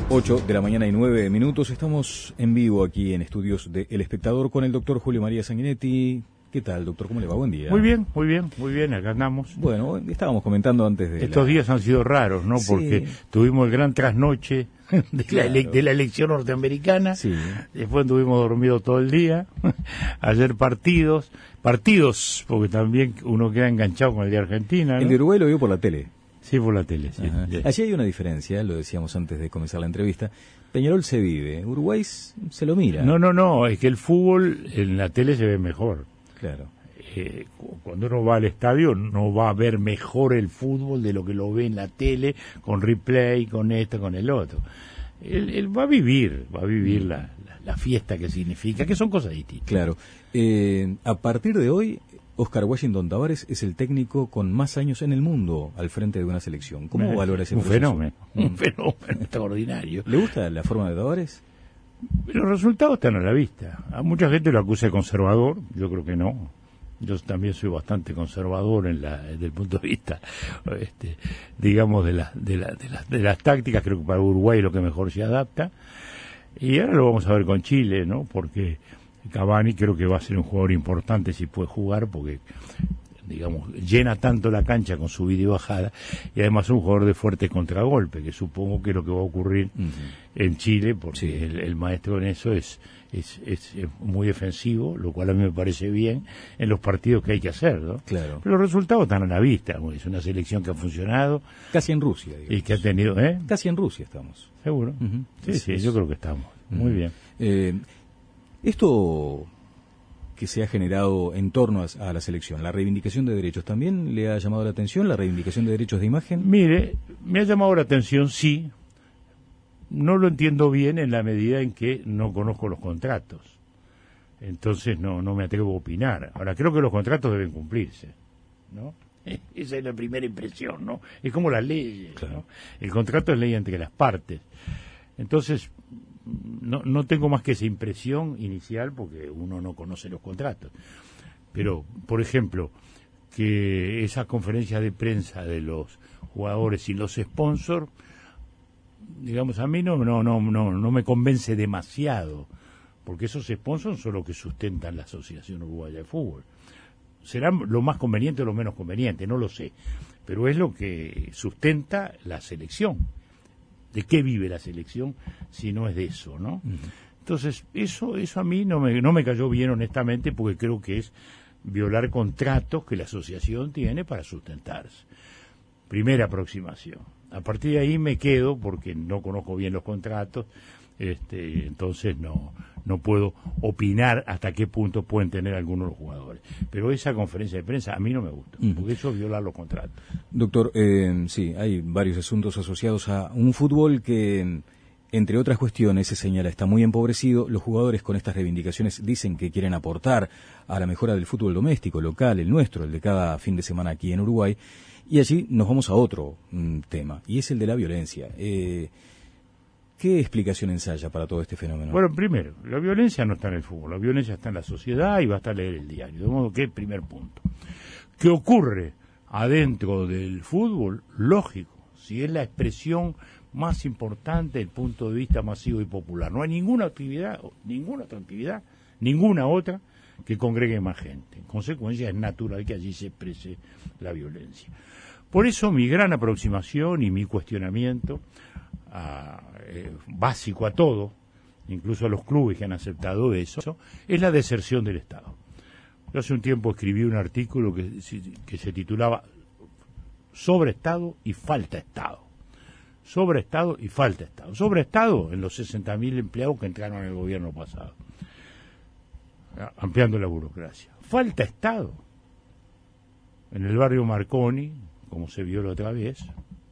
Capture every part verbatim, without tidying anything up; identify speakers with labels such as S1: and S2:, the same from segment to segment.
S1: ocho de la mañana y nueve minutos. Estamos en vivo aquí en estudios de El Espectador con el doctor Julio María Sanguinetti. ¿Qué tal, doctor? ¿Cómo le va? Buen día.
S2: Muy bien, muy bien, muy bien, acá andamos.
S1: Bueno, estábamos comentando antes de...
S2: Estos
S1: la...
S2: días han sido raros, ¿no?
S1: Sí.
S2: Porque tuvimos el gran trasnoche de,
S1: Claro.
S2: la, ele- de la elección norteamericana.
S1: Sí.
S2: Después estuvimos dormidos todo el día. Ayer partidos, partidos, porque también uno queda enganchado con el de Argentina, ¿no?
S1: El de Uruguay lo vio por la tele.
S2: Sí, por la tele, sí.
S1: Ajá.
S2: Sí.
S1: Allí hay una diferencia, lo decíamos antes de comenzar la entrevista. Peñarol se vive, Uruguay s- se lo mira.
S2: No, no, no, es que el fútbol en la tele se ve mejor.
S1: Claro.
S2: Eh, cu- cuando uno va al estadio no va a ver mejor el fútbol de lo que lo ve en la tele, con replay, con esto, con el otro. Él, él va a vivir, va a vivir la, la, la fiesta que significa, que son cosas distintas.
S1: Claro. Eh, a partir de hoy, Oscar Washington Tabárez es el técnico con más años en el mundo al frente de una selección. ¿Cómo
S2: Eh,
S1: valora ese
S2: un
S1: proceso?
S2: fenómeno, un fenómeno extraordinario.
S1: ¿Le gusta la forma de Tabárez?
S2: Los resultados están a la vista. A mucha gente lo acusa de conservador, yo creo que no. Yo también soy bastante conservador en la, desde el punto de vista, este, digamos, de, la, de, la, de, las, de las tácticas. Creo que para Uruguay es lo que mejor se adapta. Y ahora lo vamos a ver con Chile, ¿no? Porque Cavani creo que va a ser un jugador importante si puede jugar, porque, digamos, llena tanto la cancha con su ida y bajada, y además es un jugador de fuerte contragolpe, que supongo que es lo que va a ocurrir
S1: Uh-huh.
S2: en Chile, porque
S1: Sí.
S2: el, el maestro en eso es, es, es, es muy defensivo, lo cual a mí me parece bien en los partidos que hay que hacer, ¿no?
S1: Claro.
S2: Pero los resultados están a la vista, ¿no? Es una selección que ha funcionado
S1: Casi en Rusia, digamos.
S2: y que ha tenido, ¿eh?
S1: Casi en Rusia estamos.
S2: Seguro.
S1: Ujú.
S2: Sí,
S1: Es-
S2: sí,
S1: es-
S2: yo creo que estamos. Muy
S1: Ujú.
S2: bien.
S1: Eh, esto que se ha generado en torno a, a la selección, la reivindicación de derechos, ¿también le ha llamado la atención la reivindicación de derechos de imagen?
S2: Mire, me ha llamado la atención, sí. No lo entiendo bien en la medida en que no conozco los contratos. Entonces no, no me atrevo a opinar. Ahora, creo que los contratos deben cumplirse, ¿no? Esa es la primera impresión, ¿no? Es como las leyes,
S1: Claro.
S2: ¿no? El contrato es ley entre las partes. Entonces, no, no tengo más que esa impresión inicial porque uno no conoce los contratos. Pero, por ejemplo, que esas conferencias de prensa de los jugadores y los sponsors, digamos, a mí no, no, no, no, no me convence demasiado, porque esos sponsors son los que sustentan la Asociación Uruguaya de Fútbol. Será lo más conveniente o lo menos conveniente, no lo sé, pero es lo que sustenta la selección. ¿De qué vive la selección si no es de eso, no?
S1: Ujú.
S2: Entonces, eso eso a mí no me, no me cayó bien, honestamente, porque creo que es violar contratos que la asociación tiene para sustentarse. Primera aproximación. A partir de ahí me quedo, porque no conozco bien los contratos, este, entonces no, no puedo opinar hasta qué punto pueden tener algunos de los jugadores. Pero esa conferencia de prensa a mí no me gusta,
S1: Ujú.
S2: porque eso es violar los contratos.
S1: Doctor, eh, sí, hay varios asuntos asociados a un fútbol que, entre otras cuestiones, se señala, está muy empobrecido. Los jugadores con estas reivindicaciones dicen que quieren aportar a la mejora del fútbol doméstico, local, el nuestro, el de cada fin de semana aquí en Uruguay. Y allí nos vamos a otro mm, tema, y es el de la violencia. Eh, ¿Qué explicación ensaya para todo este fenómeno?
S2: Bueno, primero, la violencia no está en el fútbol, la violencia está en la sociedad y basta leer el diario. De modo que, primer punto. ¿Qué ocurre adentro del fútbol? Lógico, si es la expresión más importante del punto de vista masivo y popular. No hay ninguna actividad, ninguna otra actividad, ninguna otra que congregue más gente. En consecuencia, es natural que allí se exprese la violencia. Por eso mi gran aproximación y mi cuestionamiento a, eh, básico a todo, incluso a los clubes que han aceptado eso, es la deserción del Estado. Yo hace un tiempo escribí un artículo que, que se titulaba Sobre Estado y Falta Estado. Sobre Estado y Falta Estado. Sobre Estado en los sesenta mil empleados que entraron en el gobierno pasado, ampliando la burocracia. Falta Estado en el barrio Marconi, como se vio la otra vez.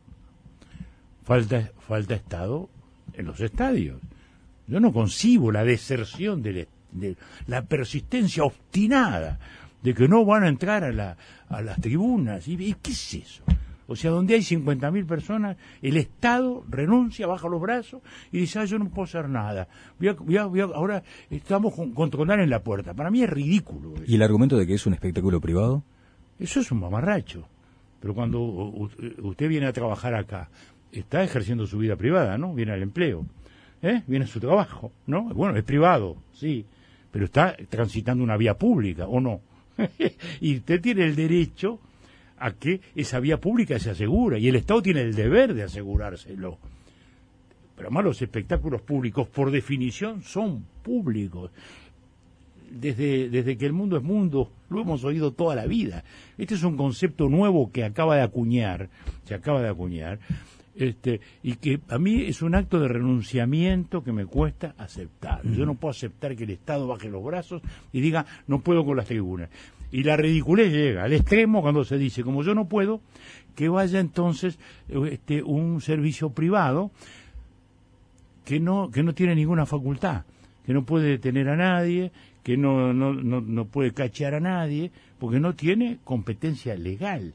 S2: Falta, falta Estado en los estadios. Yo no concibo la deserción de, la, de la persistencia obstinada de que no van a entrar a, la, a las tribunas. ¿Y, y qué es eso? O sea, donde hay cincuenta mil personas, el Estado renuncia, baja los brazos y dice, ah, yo no puedo hacer nada. Voy a, voy a, voy a, ahora estamos con controlar en la puerta. Para mí es ridículo eso.
S1: ¿Y el argumento de que es un espectáculo privado?
S2: Eso es un mamarracho. Pero cuando usted viene a trabajar acá, está ejerciendo su vida privada, ¿no? Viene al empleo, ¿eh? Viene a su trabajo, ¿no? Bueno, es privado, sí, pero está transitando una vía pública, ¿o no? Y usted tiene el derecho a que esa vía pública se asegure, y el Estado tiene el deber de asegurárselo. Pero además los espectáculos públicos, por definición, son públicos. Desde, desde que el mundo es mundo, lo hemos oído toda la vida. Este es un concepto nuevo que acaba de acuñar, se acaba de acuñar, este, y que a mí es un acto de renunciamiento que me cuesta aceptar. Mm. Yo no puedo aceptar que el Estado baje los brazos y diga, no puedo con las tribunas. Y la ridiculez llega al extremo cuando se dice, como yo no puedo, que vaya entonces este, un servicio privado que no, que no tiene ninguna facultad, que no puede detener a nadie, que no, no, no, no puede cachear a nadie, porque no tiene competencia legal.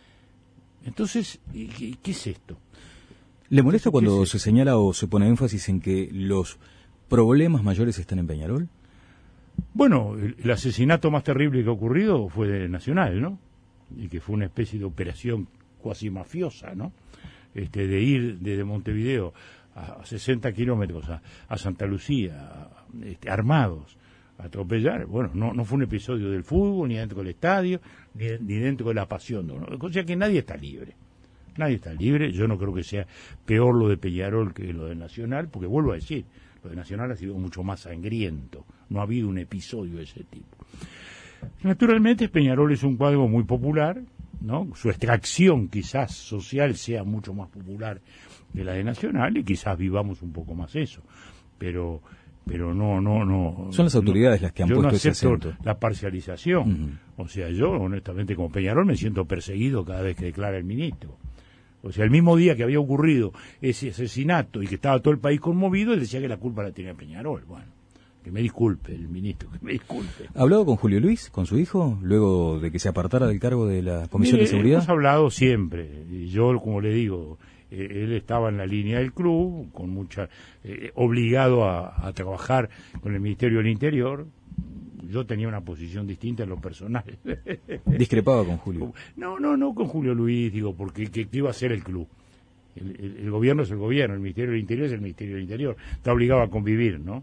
S2: Entonces, ¿qué, qué es esto?
S1: ¿Le molesta cuando es se señala o se pone énfasis en que los problemas mayores están en Peñarol?
S2: Bueno, el, el asesinato más terrible que ha ocurrido fue de Nacional, ¿no? Y que fue una especie de operación cuasi mafiosa, ¿no? Este, de ir desde Montevideo a sesenta kilómetros a, a Santa Lucía, este, armados, a atropellar. Bueno, no, no fue un episodio del fútbol, ni dentro del estadio, ni, ni dentro de la pasión, ¿no? O sea que nadie está libre. Nadie está libre. Yo no creo que sea peor lo de Peñarol que lo de Nacional, porque vuelvo a decir, lo de Nacional ha sido mucho más sangriento. No ha habido un episodio de ese tipo. Naturalmente, Peñarol es un cuadro muy popular, ¿no? Su extracción quizás social sea mucho más popular que la de Nacional y quizás vivamos un poco más eso. Pero pero no, no, no.
S1: Son las autoridades
S2: no,
S1: las que han puesto
S2: no
S1: ese acento.
S2: La parcialización. Uh-huh. O sea, yo, honestamente, como Peñarol me siento perseguido cada vez que declara el ministro. O sea, el mismo día que había ocurrido ese asesinato y que estaba todo el país conmovido, él decía que la culpa la tenía Peñarol. Bueno, que me disculpe el ministro, que me disculpe.
S1: ¿Ha hablado con Julio Luis, con su hijo, luego de que se apartara del cargo de la Comisión
S2: Mire,
S1: de Seguridad?
S2: Hemos hablado siempre, y yo, como le digo, eh, él estaba en la línea del club, con mucha eh, obligado a, a trabajar con el Ministerio del Interior. Yo tenía una posición distinta en lo personal.
S1: ¿Discrepaba con Julio?
S2: No, no, no con Julio Luis, digo, porque ¿qué, qué iba a hacer el club? El, el, el gobierno es el gobierno, el Ministerio del Interior es el Ministerio del Interior. Está obligado a convivir, ¿no?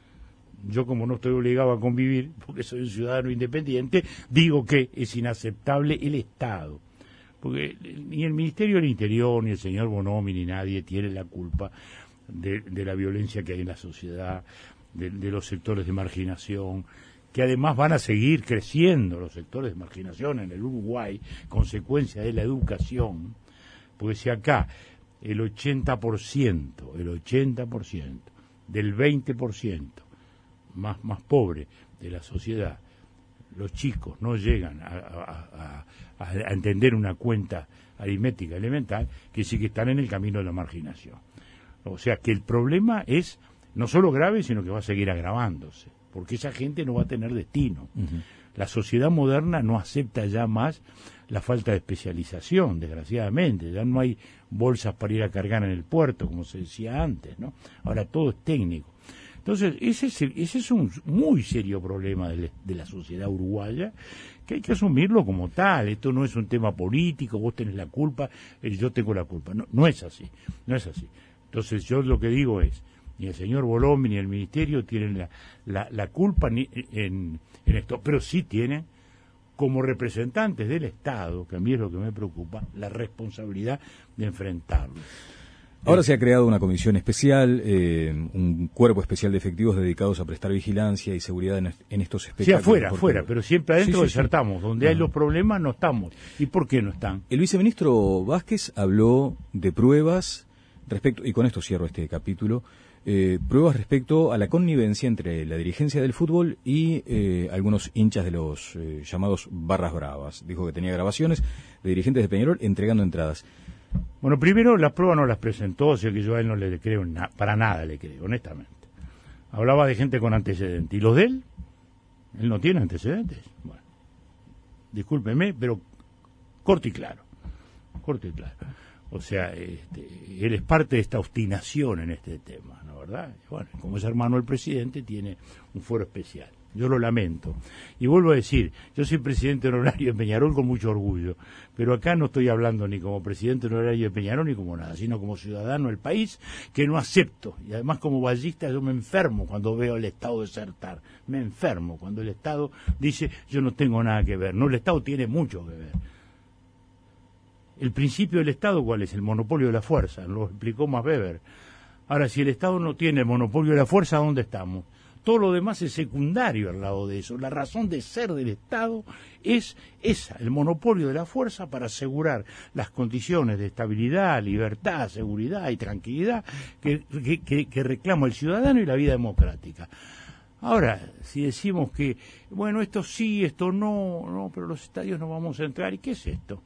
S2: Yo, como no estoy obligado a convivir, porque soy un ciudadano independiente, digo que es inaceptable el Estado. Porque ni el Ministerio del Interior, ni el señor Bonomi, ni nadie tiene la culpa de, de la violencia que hay en la sociedad, de, de los sectores de marginación, que además van a seguir creciendo los sectores de marginación en el Uruguay, consecuencia de la educación, porque si acá el ochenta por ciento, el ochenta por ciento del veinte por ciento más, más pobre de la sociedad, los chicos no llegan a, a, a, a entender una cuenta aritmética elemental, que sí que están en el camino de la marginación. O sea que el problema es no solo grave, sino que va a seguir agravándose, porque esa gente no va a tener destino. Uh-huh. La sociedad moderna no acepta ya más la falta de especialización, desgraciadamente. Ya no hay bolsas para ir a cargar en el puerto, como se decía antes, ¿no? Ahora todo es técnico. Entonces, ese es, ese es un muy serio problema de, de la sociedad uruguaya, que hay que asumirlo como tal. Esto no es un tema político, vos tenés la culpa, yo tengo la culpa. No, no es así, no es así. Entonces, yo lo que digo es, ni el señor Bolombi ni el ministerio tienen la, la, la culpa ni, en, en esto, pero sí tienen, como representantes del Estado, que a mí es lo que me preocupa, la responsabilidad de enfrentarlo.
S1: Ahora se ha creado una comisión especial, eh, un cuerpo especial de efectivos dedicados a prestar vigilancia y seguridad en, en estos espectáculos.
S2: Sí, afuera, afuera, pero siempre adentro
S1: sí, sí,
S2: desertamos. Sí. Donde uh-huh. hay los problemas no estamos. ¿Y por qué no están?
S1: El viceministro Vázquez habló de pruebas respecto, y con esto cierro este capítulo, eh, pruebas respecto a la connivencia entre la dirigencia del fútbol y eh, algunos hinchas de los eh, llamados barras bravas. Dijo que tenía grabaciones de dirigentes de Peñarol entregando entradas.
S2: Bueno, primero las pruebas no las presentó, o sea que yo a él no le creo, na- para nada le creo, honestamente. Hablaba de gente con antecedentes. ¿Y los de él? Él no tiene antecedentes. Bueno, discúlpeme, pero corto y claro. Corto y claro. O sea, este, él es parte de esta obstinación en este tema, ¿no verdad? Bueno, como es hermano del presidente, tiene un fuero especial. Yo lo lamento. Y vuelvo a decir, yo soy presidente honorario de Peñarol con mucho orgullo, pero acá no estoy hablando ni como presidente honorario de Peñarol ni como nada, sino como ciudadano del país, que no acepto. Y además como ballista yo me enfermo cuando veo el Estado desertar. Me enfermo cuando el Estado dice, yo no tengo nada que ver. No, el Estado tiene mucho que ver. El principio del Estado, ¿cuál es? El monopolio de la fuerza, lo explicó Max Weber. Ahora, si el Estado no tiene el monopolio de la fuerza, ¿dónde estamos? Todo lo demás es secundario al lado de eso. La razón de ser del Estado es esa, el monopolio de la fuerza para asegurar las condiciones de estabilidad, libertad, seguridad y tranquilidad que, que, que, que reclama el ciudadano y la vida democrática. Ahora, si decimos que, bueno, esto sí, esto no, no, pero los estadios no vamos a entrar, ¿y qué es esto?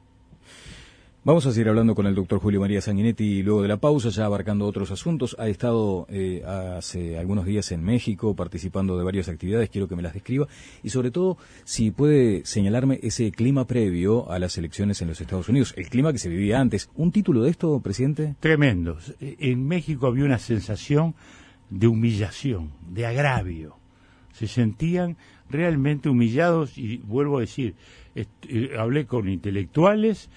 S1: Vamos a seguir hablando con el doctor Julio María Sanguinetti luego de la pausa, ya abarcando otros asuntos. Ha estado eh, hace algunos días en México participando de varias actividades, quiero que me las describa. Y sobre todo, si puede señalarme ese clima previo a las elecciones en los Estados Unidos, el clima que se vivía antes. ¿Un título de esto, presidente?
S2: Tremendo. En México había una sensación de humillación, de agravio. Se sentían realmente humillados y vuelvo a decir, eh, hablé con intelectuales,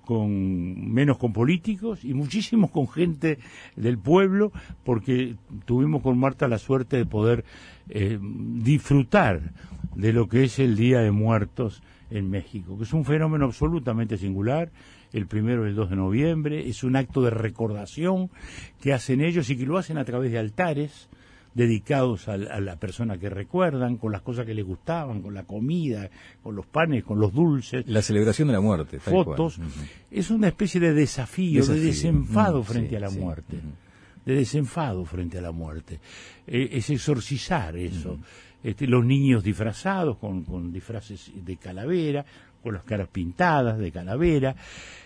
S2: con menos con políticos y muchísimos con gente del pueblo, porque tuvimos con Marta la suerte de poder eh, disfrutar de lo que es el Día de Muertos en México, que es un fenómeno absolutamente singular. El primero y el dos de noviembre es un acto de recordación que hacen ellos y que lo hacen a través de altares dedicados a, a la persona que recuerdan, con las cosas que les gustaban, con la comida, con los panes, con los dulces.
S1: La celebración de la muerte.
S2: Fotos. Uh-huh. Es una especie de desafío, desafío. de desenfado uh-huh. frente sí, a la sí. muerte. Uh-huh. De desenfado frente a la muerte. Eh, es exorcizar eso. Uh-huh. Este, los niños disfrazados con, con disfraces de calavera, con las caras pintadas de calavera.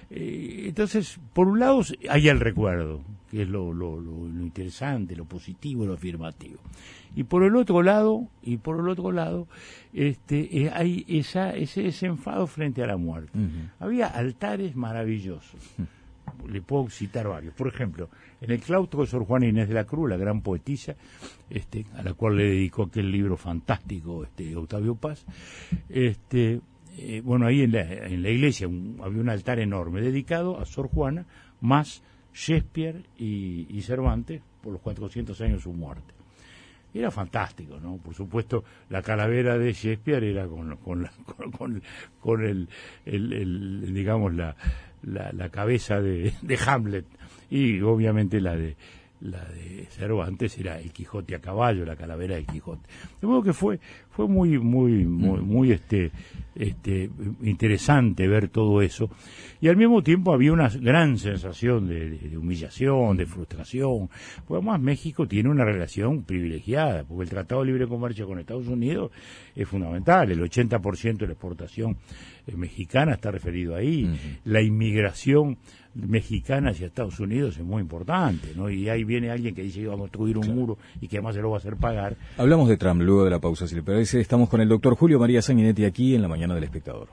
S2: Eh, entonces, por un lado hay el recuerdo, que es lo, lo, lo, lo interesante, lo positivo, lo afirmativo. Y por el otro lado, y por el otro lado, este, eh, hay esa, ese desenfado frente a la muerte. Uh-huh. Había altares maravillosos. Uh-huh. Le puedo citar varios. Por ejemplo, en el claustro de Sor Juana Inés de la Cruz, la gran poetisa, este, a la cual le dedicó aquel libro fantástico, este, Octavio Paz, este, eh, bueno, ahí en la, en la iglesia un, había un altar enorme dedicado a Sor Juana, más Shakespeare y, y Cervantes, por los cuatrocientos años de su muerte. Era fantástico, ¿no? Por supuesto, la calavera de Shakespeare era con, con, la, con, con, con el, el, el, digamos, la, la, la cabeza de, de Hamlet, y obviamente la de la de Cervantes era el Quijote a caballo, la calavera del Quijote. De modo que fue fue muy muy muy, muy este este interesante ver todo eso, y al mismo tiempo había una gran sensación de, de, de humillación, de frustración, porque además México tiene una relación privilegiada, porque el Tratado de Libre Comercio con Estados Unidos es fundamental, el ochenta por ciento de la exportación eh, mexicana está referido ahí, uh-huh. La inmigración mexicana hacia Estados Unidos es muy importante, ¿no? Y ahí viene alguien que dice que va a construir un claro. muro y que además se lo va a hacer pagar.
S1: Hablamos de Trump luego de la pausa, si le parece. Estamos con el doctor Julio María Sanguinetti aquí en la mañana del Espectador.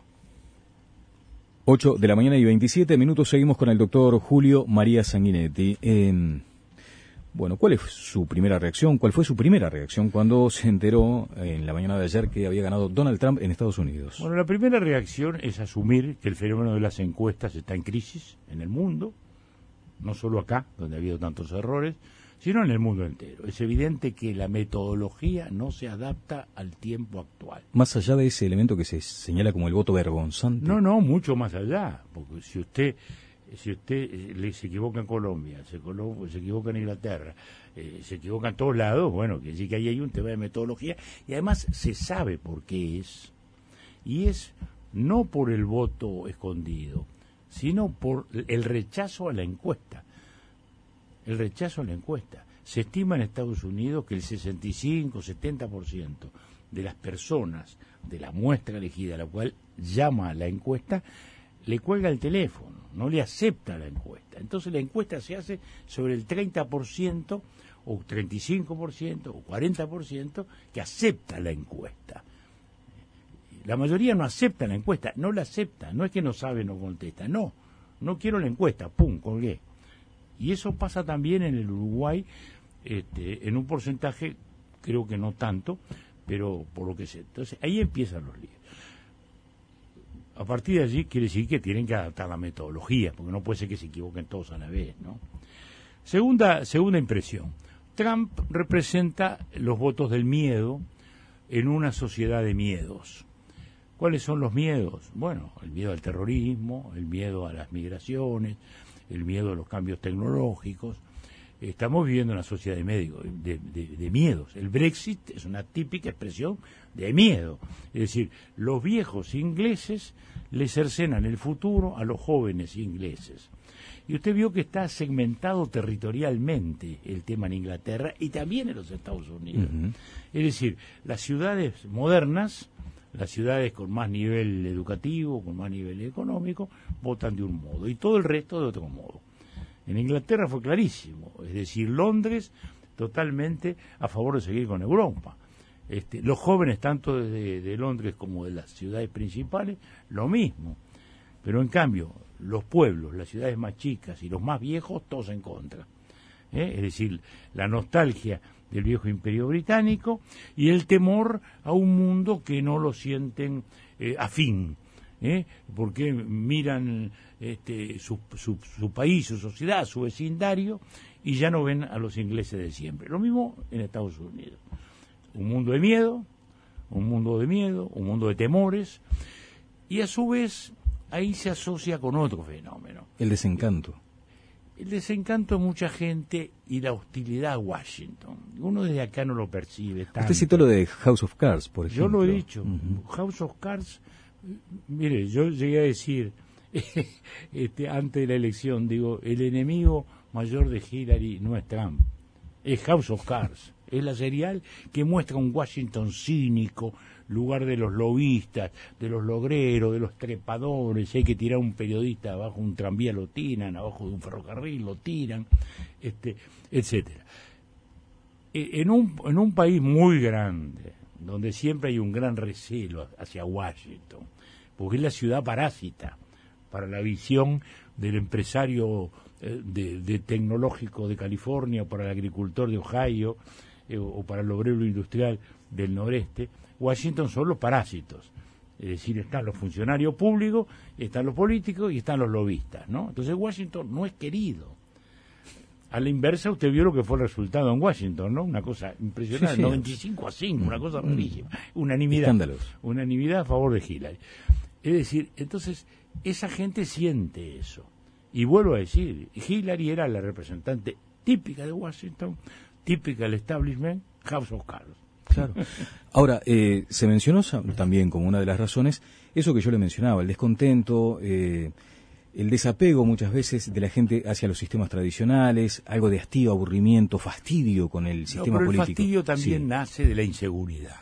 S1: ocho de la mañana y veintisiete minutos, seguimos con el doctor Julio María Sanguinetti. Eh, bueno, ¿cuál es su primera reacción? ¿Cuál fue su primera reacción cuando se enteró en la mañana de ayer que había ganado Donald Trump en Estados Unidos?
S2: Bueno, la primera reacción es asumir que el fenómeno de las encuestas está en crisis en el mundo, no solo acá, donde ha habido tantos errores, sino en el mundo entero. Es evidente que la metodología no se adapta al tiempo actual.
S1: Más allá de ese elemento que se señala como el voto vergonzante.
S2: No, no, mucho más allá, porque si usted... Si usted eh, se equivoca en Colombia, se, colo- se equivoca en Inglaterra, eh, se equivoca en todos lados, bueno, que sí que ahí hay un tema de metodología, y además se sabe por qué es, y es no por el voto escondido, sino por el rechazo a la encuesta. El rechazo a la encuesta. Se estima en Estados Unidos que el sesenta y cinco, setenta por ciento de las personas de la muestra elegida, a la cual llama la encuesta, le cuelga el teléfono, no le acepta la encuesta. Entonces la encuesta se hace sobre el treinta por ciento o treinta y cinco por ciento o cuarenta por ciento que acepta la encuesta. La mayoría no acepta la encuesta, no la acepta, no es que no sabe, no contesta, no, no quiero la encuesta, pum, colgué. Y eso pasa también en el Uruguay, este, en un porcentaje, creo que no tanto, pero por lo que sé. Entonces, ahí empiezan los líos. A partir de allí quiere decir que tienen que adaptar la metodología, porque no puede ser que se equivoquen todos a la vez, ¿no? Segunda, segunda impresión. Trump representa los votos del miedo en una sociedad de miedos. ¿Cuáles son los miedos? Bueno, el miedo al terrorismo, el miedo a las migraciones, el miedo a los cambios tecnológicos. Estamos viviendo una sociedad de, medio, de, de, de miedos. El Brexit es una típica expresión de miedo. Es decir, los viejos ingleses le cercenan el futuro a los jóvenes ingleses. Y usted vio que está segmentado territorialmente el tema en Inglaterra y también en los Estados Unidos. Uh-huh. Es decir, las ciudades modernas, las ciudades con más nivel educativo, con más nivel económico, votan de un modo y todo el resto de otro modo. En Inglaterra fue clarísimo, es decir, Londres totalmente a favor de seguir con Europa. Este, los jóvenes, tanto de, de Londres como de las ciudades principales, lo mismo. Pero en cambio, los pueblos, las ciudades más chicas y los más viejos, todos en contra. ¿Eh? Es decir, la nostalgia del viejo imperio británico y el temor a un mundo que no lo sienten eh, afín. ¿Eh? Porque miran este, su, su, su país, su sociedad, su vecindario y ya no ven a los ingleses de siempre. Lo mismo en Estados Unidos. Un mundo de miedo, un mundo de miedo, un mundo de temores y a su vez ahí se asocia con otro fenómeno.
S1: El desencanto.
S2: El desencanto de mucha gente y la hostilidad a Washington. Uno desde acá no lo percibe tanto.
S1: Usted citó lo de House of Cards, por ejemplo.
S2: Yo lo he dicho. Uh-huh. House of Cards, mire, yo llegué a decir este, antes de la elección, digo, el enemigo mayor de Hillary no es Trump, es House of Cards. Es la serial que muestra un Washington cínico, lugar de los lobistas, de los logreros, de los trepadores. Si hay que tirar a un periodista abajo de un tranvía, lo tiran, abajo de un ferrocarril, lo tiran, este, etcétera. En un, en un país muy grande, donde siempre hay un gran recelo hacia Washington, porque es la ciudad parásita para la visión del empresario eh, de, de tecnológico de California, para el agricultor de Ohio, eh, o para el obrero industrial del noreste. Washington son los parásitos, es decir, están los funcionarios públicos, están los políticos y están los lobistas, ¿no? Entonces Washington no es querido. A la inversa, usted vio lo que fue el resultado en Washington, ¿no? Una cosa impresionante, sí, sí. noventa y cinco a cinco, una cosa rarísima. Unanimidad.
S1: Escándalos.
S2: Unanimidad a favor de Hillary. Es decir, entonces, esa gente siente eso. Y vuelvo a decir, Hillary era la representante típica de Washington, típica del establishment, House of Cards.
S1: Claro. Ahora, eh, se mencionó también como una de las razones eso que yo le mencionaba, el descontento, eh, el desapego muchas veces de la gente hacia los sistemas tradicionales, algo de hastío, aburrimiento, fastidio con el sistema
S2: no, pero
S1: político.
S2: El fastidio también sí. nace de la inseguridad.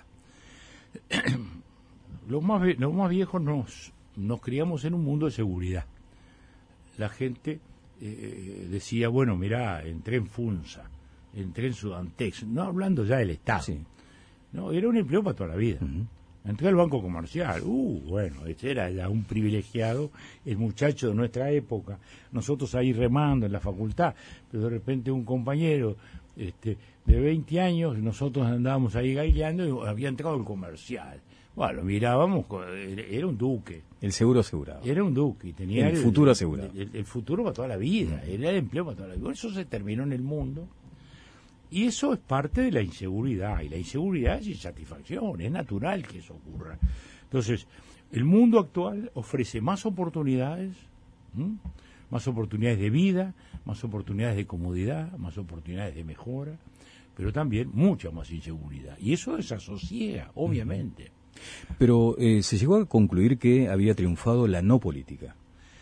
S2: Los más, los más viejos nos, nos criamos en un mundo de seguridad. La gente eh, decía, bueno, mirá, entré en Funza, entré en Sudantex, no hablando ya del Estado. Sí. No, era un empleo para toda la vida. Uh-huh. Entré al Banco Comercial, uh, bueno, ese era ya un privilegiado, el muchacho de nuestra época, nosotros ahí remando en la facultad, pero de repente un compañero este, de veinte años, nosotros andábamos ahí gaileando y había entrado al Comercial. Bueno, lo mirábamos, era un duque.
S1: El seguro asegurado.
S2: Era un duque. Y tenía
S1: el, el futuro asegurado.
S2: El, el, el futuro para toda la vida, uh-huh. Era el empleo para toda la vida. Eso se terminó en el mundo. Y eso es parte de la inseguridad, y la inseguridad es insatisfacción, es natural que eso ocurra. Entonces, el mundo actual ofrece más oportunidades, ¿m? más oportunidades de vida, más oportunidades de comodidad, más oportunidades de mejora, pero también mucha más inseguridad. Y eso desasosiega, obviamente.
S1: Pero eh, se llegó a concluir que había triunfado la no política.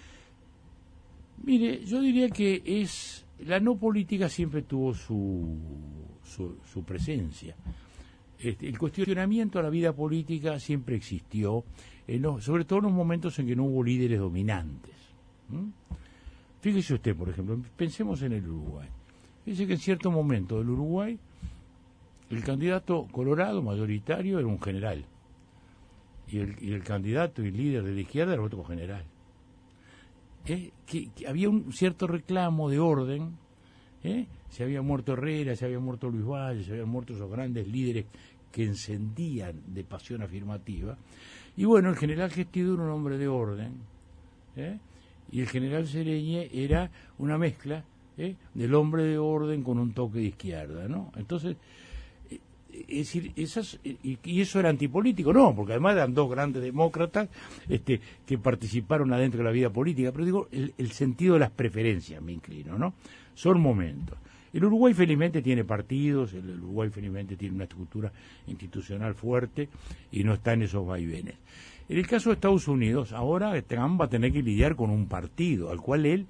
S2: Mire, yo diría que es... La no política siempre tuvo su, su, su presencia. Este, el cuestionamiento a la vida política siempre existió, en los, sobre todo en los momentos en que no hubo líderes dominantes. ¿Mm? Fíjese usted, por ejemplo, pensemos en el Uruguay. Fíjese que en cierto momento del Uruguay, el candidato colorado mayoritario era un general. Y el, y el candidato y líder de la izquierda era otro general. Eh, que, que había un cierto reclamo de orden, ¿eh? Se había muerto Herrera, se había muerto Luis Valle, se habían muerto esos grandes líderes que encendían de pasión afirmativa. Y bueno, el general Gestido era un hombre de orden, ¿eh? Y el general Sereñe era una mezcla, ¿eh?, del hombre de orden con un toque de izquierda, ¿no? Entonces, eh, es decir, esas, y, y eso era antipolítico, no, porque además eran dos grandes demócratas este, que participaron adentro de la vida política, pero digo, el, el sentido de las preferencias, me inclino, ¿no? Son momentos. El Uruguay felizmente tiene partidos, el Uruguay felizmente tiene una estructura institucional fuerte y no está en esos vaivenes. En el caso de Estados Unidos, ahora Trump va a tener que lidiar con un partido al cual él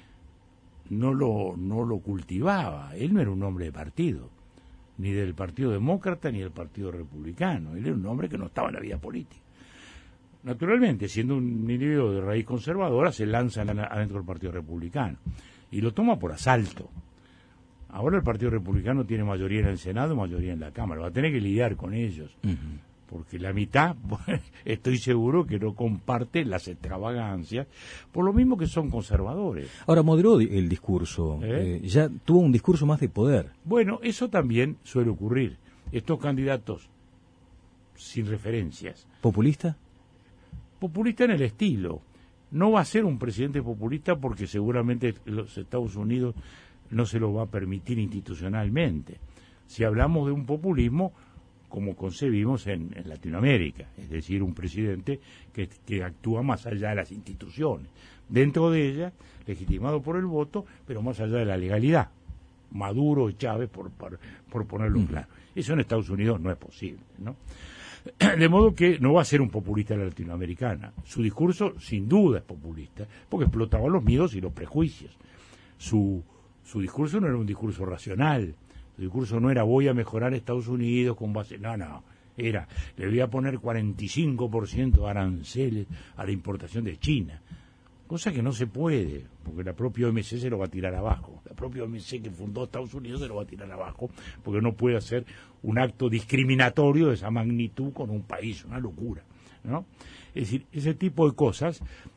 S2: no lo, no lo cultivaba. Él no era un hombre de partido, ni del Partido Demócrata ni del Partido Republicano. Él era un hombre que no estaba en la vida política. Naturalmente, siendo un individuo de raíz conservadora, se lanza adentro del Partido Republicano y lo toma por asalto. Ahora el Partido Republicano tiene mayoría en el Senado y mayoría en la Cámara. Va a tener que lidiar con ellos. Uh-huh. Porque la mitad, estoy seguro que no comparte las extravagancias, por lo mismo que son conservadores.
S1: Ahora moderó el discurso, ¿Eh? Eh, ya tuvo un discurso más de poder.
S2: Bueno, eso también suele ocurrir. Estos candidatos sin referencias.
S1: ¿Populista?
S2: Populista en el estilo. No va a ser un presidente populista porque seguramente los Estados Unidos no se lo va a permitir institucionalmente. Si hablamos de un populismo como concebimos en, en Latinoamérica, es decir, un presidente que, que actúa más allá de las instituciones, dentro de ellas, legitimado por el voto, pero más allá de la legalidad. Maduro y Chávez, por, por, por ponerlo mm. claro. Eso en Estados Unidos no es posible, ¿no? De modo que no va a ser un populista la latinoamericana. Su discurso, sin duda, es populista, porque explotaba los miedos y los prejuicios. Su, su discurso no era un discurso racional. Su discurso no era voy a mejorar Estados Unidos con base... No, no. Era, le voy a poner cuarenta y cinco por ciento de aranceles a la importación de China. Cosa que no se puede, porque la propia O M C se lo va a tirar abajo. La propia O M C que fundó Estados Unidos se lo va a tirar abajo, porque no puede hacer un acto discriminatorio de esa magnitud con un país, una locura, ¿no? Es decir, ese tipo de cosas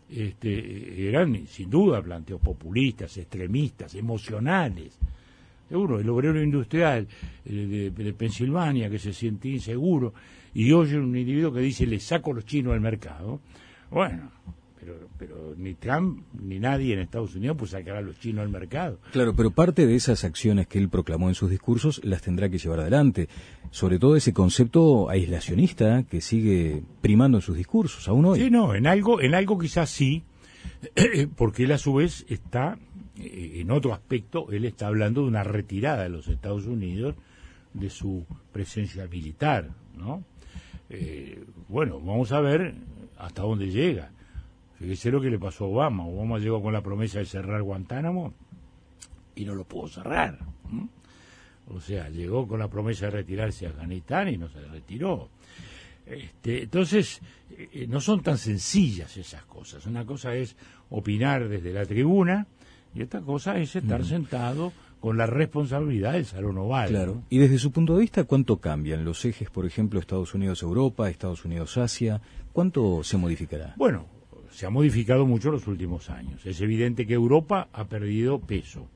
S2: este, eran, sin duda, planteos populistas, extremistas, emocionales. Seguro, el obrero industrial de, de, de Pensilvania que se siente inseguro y oye un individuo que dice le saco los chinos al mercado. Bueno, pero, pero ni Trump ni nadie en Estados Unidos pues sacará a los chinos al mercado.
S1: Claro, pero parte de esas acciones que él proclamó en sus discursos las tendrá que llevar adelante. Sobre todo ese concepto aislacionista que sigue primando en sus discursos, aún hoy.
S2: Sí, no, en algo, en algo quizás sí, porque él a su vez está... En otro aspecto, él está hablando de una retirada de los Estados Unidos de su presencia militar, ¿no? Eh, bueno, vamos a ver hasta dónde llega. Fíjese lo que le pasó a Obama. Obama llegó con la promesa de cerrar Guantánamo y no lo pudo cerrar. ¿no? O sea, llegó con la promesa de retirarse a Afganistán y no se retiró. Este, entonces, eh, no son tan sencillas esas cosas. Una cosa es opinar desde la tribuna, y otra cosa es estar uh-huh. sentado con la responsabilidad del Salón Oval.
S1: Claro.
S2: ¿no?
S1: Y desde su punto de vista, ¿cuánto cambian los ejes, por ejemplo, Estados Unidos-Europa, Estados Unidos-Asia? ¿Cuánto se modificará?
S2: Bueno, se ha modificado mucho en los últimos años. Es evidente que Europa ha perdido peso.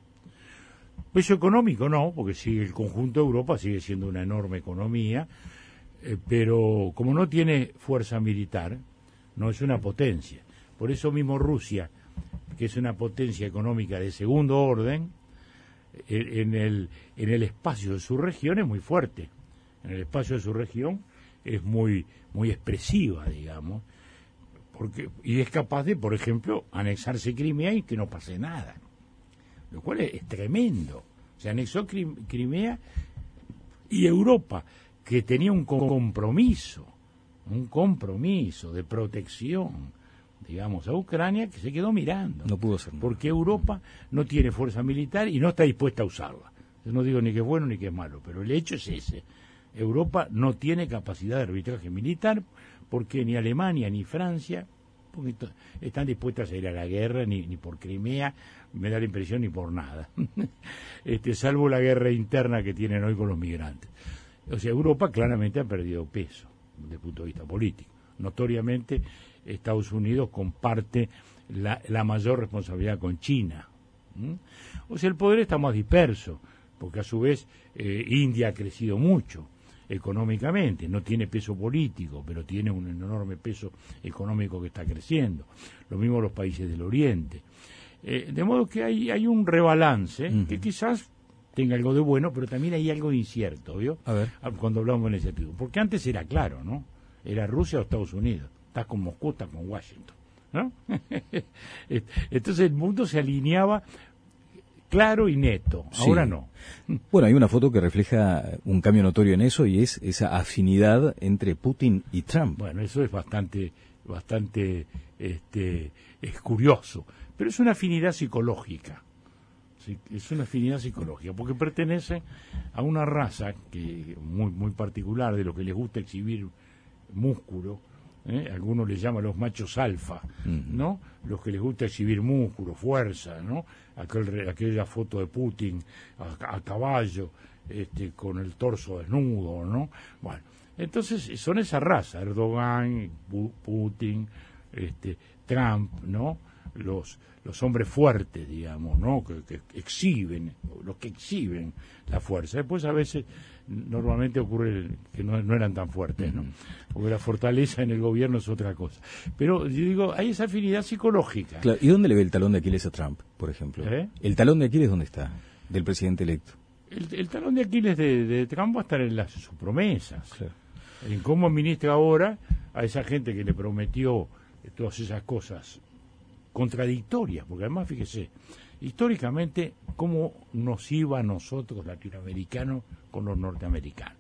S2: Peso económico no, porque sigue el conjunto de Europa sigue siendo una enorme economía, eh, pero como no tiene fuerza militar, no es una potencia. Por eso mismo Rusia, que es una potencia económica de segundo orden, en el, en el espacio de su región es muy fuerte. En el espacio de su región es muy, muy expresiva, digamos, porque, y es capaz de, por ejemplo, anexarse Crimea y que no pase nada, lo cual es, es tremendo. Se anexó Crimea y Europa, que tenía un compromiso, un compromiso de protección, digamos, a Ucrania, que se quedó mirando.
S1: No pudo ser.
S2: Porque Europa no tiene fuerza militar y no está dispuesta a usarla. Yo no digo ni que es bueno ni que es malo, pero el hecho es ese. Europa no tiene capacidad de arbitraje militar porque ni Alemania ni Francia están dispuestas a ir a la guerra, ni, ni por Crimea, me da la impresión, ni por nada. este, salvo la guerra interna que tienen hoy con los migrantes. O sea, Europa claramente ha perdido peso desde el punto de vista político. Notoriamente Estados Unidos comparte la, la mayor responsabilidad con China. ¿Mm? O sea, el poder está más disperso, porque a su vez eh, India ha crecido mucho. económicamente, no tiene peso político, pero tiene un enorme peso económico que está creciendo. Lo mismo los países del Oriente. Eh, de modo que hay, hay un rebalance uh-huh. que quizás tenga algo de bueno, pero también hay algo de incierto, ¿vio?
S1: A ver.
S2: Cuando hablamos de ese tipo. Porque antes era claro, ¿no? Era Rusia o Estados Unidos. Estás con Moscú, estás con Washington, ¿no? Entonces el mundo se alineaba claro y neto. Ahora
S1: sí.
S2: no.
S1: Bueno, hay una foto que refleja un cambio notorio en eso y es esa afinidad entre Putin y Trump.
S2: Bueno, eso es bastante, bastante, este, es curioso, pero es una afinidad psicológica. Sí, es una afinidad psicológica, porque pertenece a una raza que muy, muy particular, de los que les gusta exhibir músculo. ¿Eh? Algunos les llaman los machos alfa, uh-huh. ¿no? Los que les gusta exhibir músculo, fuerza, ¿no? Aquel, aquella foto de Putin a, a caballo, este, con el torso desnudo, ¿no? Bueno, entonces son esa raza, Erdogan, Putin, este, Trump, ¿no? Los los hombres fuertes, digamos, ¿no? Que, que exhiben, los que exhiben la fuerza. Después a veces, normalmente ocurre que no, no eran tan fuertes, ¿no? Porque la fortaleza en el gobierno es otra cosa. Pero, yo digo, hay esa afinidad psicológica.
S1: Claro. ¿Y dónde le ve el talón de Aquiles a Trump, por ejemplo?
S2: ¿Eh?
S1: ¿El talón de Aquiles dónde está? Del presidente electo.
S2: El, el talón de Aquiles de, de Trump va a estar en las, sus promesas.
S1: Claro.
S2: En cómo administra ahora a esa gente que le prometió todas esas cosas contradictorias, porque además, fíjese, históricamente, cómo nos iba a nosotros, latinoamericanos, con los norteamericanos.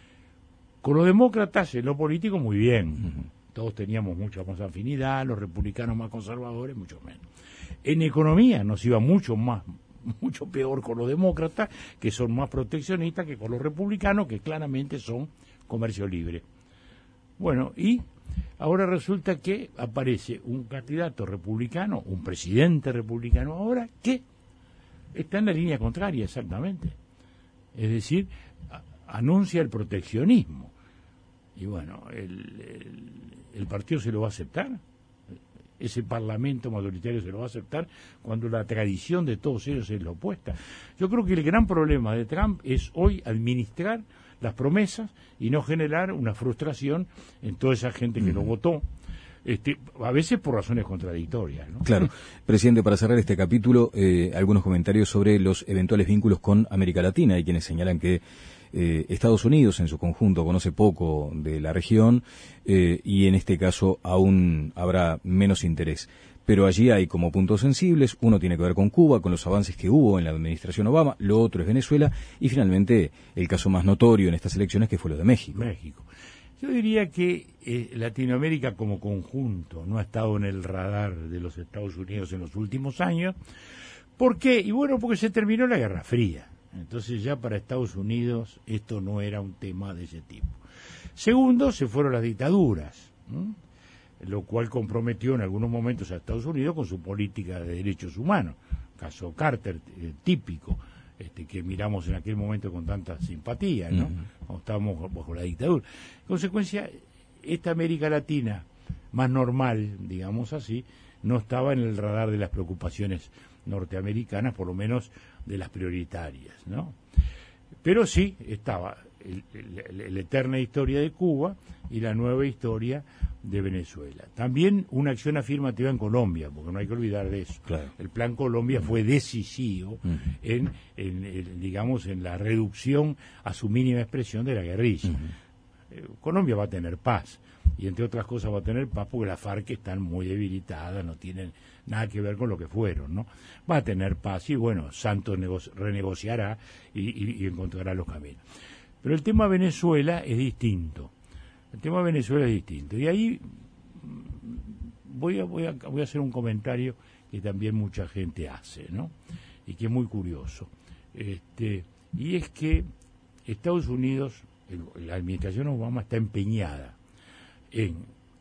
S2: Con los demócratas, en lo político, muy bien. Uh-huh. Todos teníamos mucha más afinidad, los republicanos más conservadores, mucho menos. En economía nos iba mucho más, mucho peor con los demócratas, que son más proteccionistas, que con los republicanos, que claramente son comercio libre. Bueno, y ahora resulta que aparece un candidato republicano, un presidente republicano ahora, que está en la línea contraria exactamente. Es decir, a, anuncia el proteccionismo. Y bueno, el, el, el partido se lo va a aceptar. Ese parlamento mayoritario se lo va a aceptar cuando la tradición de todos ellos es la opuesta. Yo creo que el gran problema de Trump es hoy administrar las promesas y no generar una frustración en toda esa gente que mm. lo votó, este, a veces por razones contradictorias, ¿no?
S1: Claro. Presidente, para cerrar este capítulo, eh, algunos comentarios sobre los eventuales vínculos con América Latina. Hay quienes señalan que eh, Estados Unidos en su conjunto conoce poco de la región eh, y en este caso aún habrá menos interés. Pero allí hay como puntos sensibles, uno tiene que ver con Cuba, con los avances que hubo en la administración Obama, lo otro es Venezuela, y finalmente el caso más notorio en estas elecciones que fue lo de México.
S2: México. Yo diría que eh, Latinoamérica como conjunto no ha estado en el radar de los Estados Unidos en los últimos años. ¿Por qué? Y bueno, porque se terminó la Guerra Fría. Entonces ya para Estados Unidos esto no era un tema de ese tipo. Segundo, se fueron las dictaduras, ¿m? Lo cual comprometió en algunos momentos a Estados Unidos con su política de derechos humanos. Caso Carter, eh, típico, este, que miramos en aquel momento con tanta simpatía, ¿no? Uh-huh. Cuando estábamos bajo la dictadura. En consecuencia, esta América Latina, más normal, digamos así, no estaba en el radar de las preocupaciones norteamericanas, por lo menos de las prioritarias, ¿no? Pero sí estaba el, el, la eterna historia de Cuba y la nueva historia de Venezuela. También una acción afirmativa en Colombia, porque no hay que olvidar de eso.
S1: Claro.
S2: El Plan Colombia uh-huh. fue decisivo uh-huh. en, en, en, digamos, en la reducción a su mínima expresión de la guerrilla. Uh-huh. Eh, Colombia va a tener paz, y entre otras cosas va a tener paz porque las FARC están muy debilitadas, no tienen nada que ver con lo que fueron, ¿no? Va a tener paz y, bueno, Santos nego- renegociará y, y, y encontrará los caminos. Pero el tema Venezuela es distinto. El tema Venezuela es distinto. Y ahí voy a, voy a, voy a hacer un comentario que también mucha gente hace, ¿no? Y que es muy curioso. Este, y es que Estados Unidos, el, la administración Obama está empeñada en,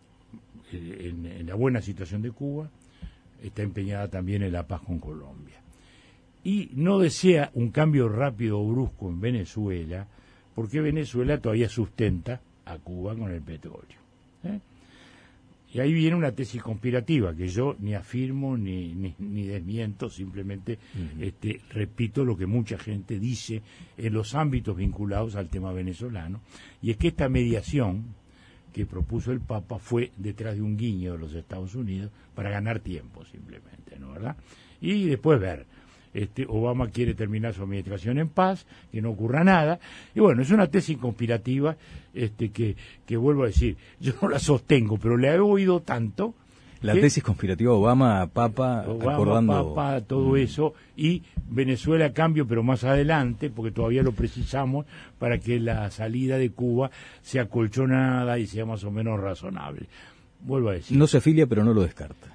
S2: en, en la buena situación de Cuba, está empeñada también en la paz con Colombia. Y no desea un cambio rápido o brusco en Venezuela, porque Venezuela todavía sustenta a Cuba con el petróleo. ¿eh? Y ahí viene una tesis conspirativa que yo ni afirmo ni, ni, ni desmiento, simplemente uh-huh. este, repito lo que mucha gente dice en los ámbitos vinculados al tema venezolano, y es que esta mediación que propuso el Papa fue detrás de un guiño de los Estados Unidos para ganar tiempo simplemente, ¿no, verdad? Y después ver. Este, Obama quiere terminar su administración en paz, que no ocurra nada, y bueno, es una tesis conspirativa este, que, que vuelvo a decir, yo no la sostengo, pero la he oído tanto.
S1: La tesis conspirativa Obama, Papa,
S2: Obama,
S1: acordando...
S2: Papa, todo mm. eso, y Venezuela a cambio, pero más adelante, porque todavía lo precisamos, para que la salida de Cuba sea colchonada y sea más o menos razonable. Vuelvo a decir.
S1: No se afilia, pero no lo descarta.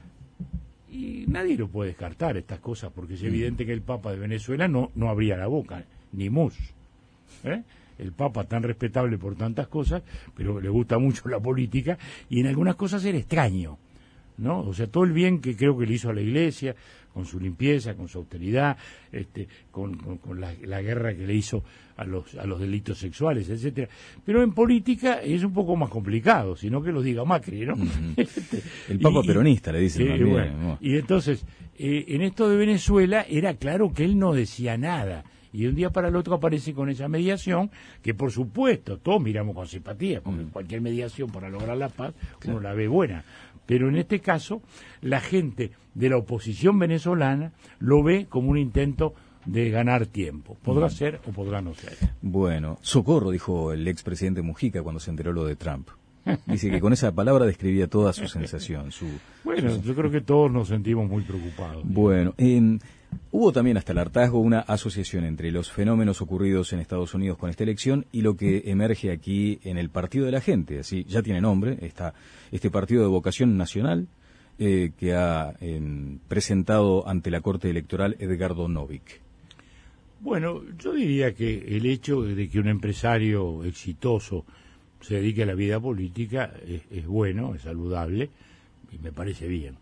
S2: Y nadie lo puede descartar estas cosas, porque es evidente que el Papa de Venezuela no, no abría la boca, ni mus. ¿Eh? El Papa tan respetable por tantas cosas, pero le gusta mucho la política, y en algunas cosas era extraño, ¿no? O sea, todo el bien que creo que le hizo a la Iglesia, con su limpieza, con su austeridad, este, con, con, con la, la guerra que le hizo a los a los delitos sexuales, etcétera. Pero en política es un poco más complicado, sino que lo diga Macri, ¿no?
S1: Uh-huh. este, el Papa y, peronista, le dicen.
S2: Eh, bueno, y entonces, eh, en esto de Venezuela era claro que él no decía nada. Y de un día para el otro aparece con esa mediación, que por supuesto, todos miramos con simpatía, porque uh-huh. cualquier mediación para lograr la paz, claro. uno la ve buena. Pero en este caso, la gente de la oposición venezolana lo ve como un intento de ganar tiempo. Podrá mm. ser o podrá no ser.
S1: Bueno, socorro, dijo el expresidente Mujica cuando se enteró lo de Trump. Dice que con esa palabra describía toda su sensación. Su,
S2: bueno, su... yo creo que todos nos sentimos muy preocupados.
S1: Bueno, eh, hubo también hasta el hartazgo una asociación entre los fenómenos ocurridos en Estados Unidos con esta elección y lo que emerge aquí en el Partido de la Gente. Así ya tiene nombre, está este partido de vocación nacional eh, que ha eh, presentado ante la Corte Electoral Edgardo Novik.
S2: Bueno, yo diría que el hecho de que un empresario exitoso se dedique a la vida política es, es bueno, es saludable y me parece bien.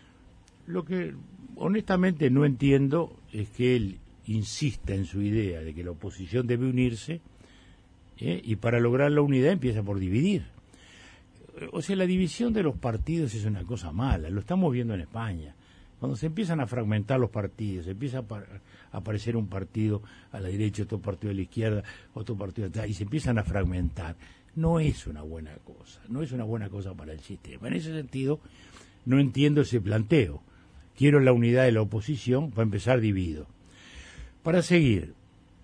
S2: Lo que honestamente no entiendo es que él insista en su idea de que la oposición debe unirse ¿eh? y para lograr la unidad empieza por dividir. O sea, la división de los partidos es una cosa mala, lo estamos viendo en España. Cuando se empiezan a fragmentar los partidos, empieza a, par- a aparecer un partido a la derecha, otro partido a la izquierda, otro partido atrás, y se empiezan a fragmentar, no es una buena cosa, no es una buena cosa para el sistema. En ese sentido, no entiendo ese planteo. Quiero la unidad de la oposición, para empezar divido. Para seguir,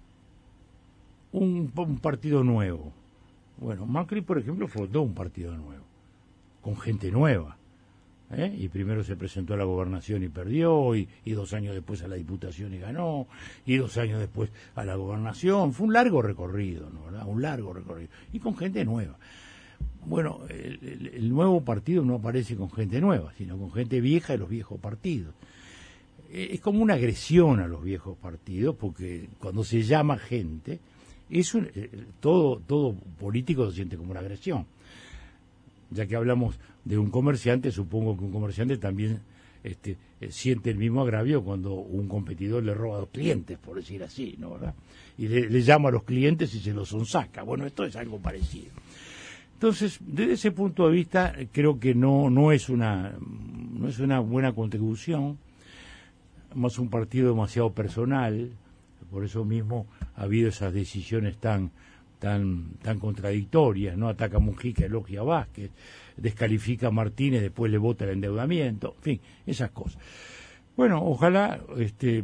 S2: un, un partido nuevo. Bueno, Macri, por ejemplo, fundó un partido nuevo, con gente nueva. ¿Eh? Y primero se presentó a la gobernación y perdió, y, y dos años después a la diputación y ganó, y dos años después a la gobernación. Fue un largo recorrido, ¿no? ¿Verdad? Un largo recorrido. Y con gente nueva. Bueno, el, el, el nuevo partido no aparece con gente nueva, sino con gente vieja de los viejos partidos. Es como una agresión a los viejos partidos, porque cuando se llama gente, es un, todo, todo político se siente como una agresión. Ya que hablamos de un comerciante, supongo que un comerciante también este, eh, siente el mismo agravio cuando un competidor le roba a los clientes, por decir así, ¿no, verdad? Y le, le llama a los clientes y se los sonsaca. Bueno, esto es algo parecido. Entonces, desde ese punto de vista, creo que no no es una no es una buena contribución, más un partido demasiado personal, por eso mismo ha habido esas decisiones tan tan tan contradictorias, ¿no? Ataca a Mujica, elogia a Vázquez, descalifica a Martínez, después le vota el endeudamiento, en fin, esas cosas. Bueno, ojalá este